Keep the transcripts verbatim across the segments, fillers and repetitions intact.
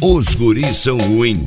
Os guris são ruim.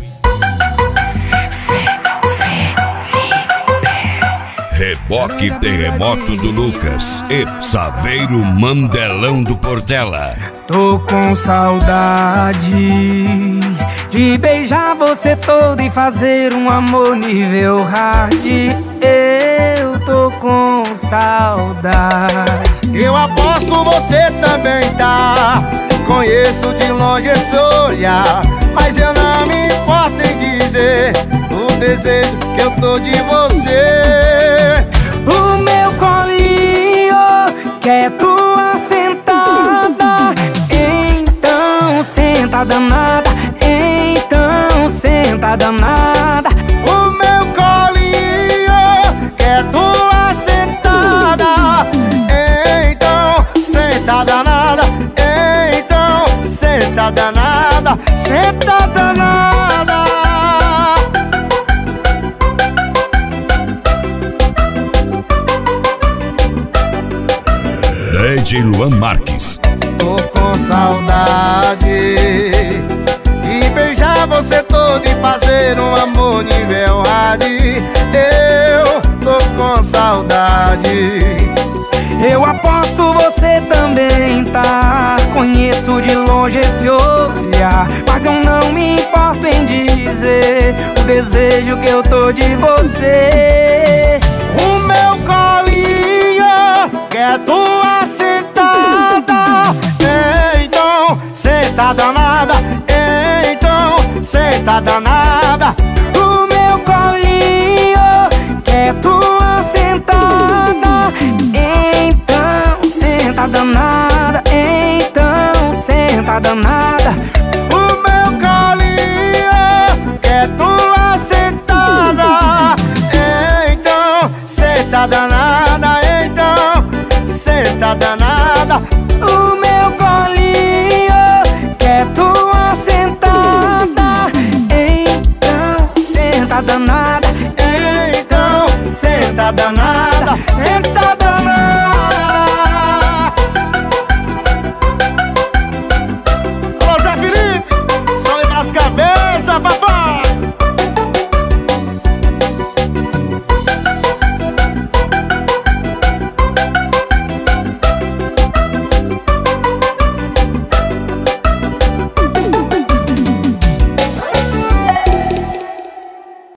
Reboque Terremoto do Lucas e Saveiro Mandelão do Portela. Tô com saudade de beijar você todo e fazer um amor nível hard. Eu tô com saudade. Eu aposto você também tá. Conheço de longe esse olhar, mas eu não me importo em dizer o desejo que eu tô de você. O meu colinho quer tua sentada, então senta danada, então senta danada. O meu colinho quer tua sentada, então senta danada, então senta danada, senta danada. D J Luan Marques. Tô com saudade de beijar você todo e fazer um amor nível hard. Eu tô com saudade. Eu aposto você também tá. Conheço de longe esse olhar, mas eu não me importo em dizer o desejo que eu tô de você. O meu colinho quer tua sentada, então senta danada, então senta danada. O meu colinho quer tua sentada, então senta danada, então senta danada. O meu colinho quer tua sentada, então senta danada.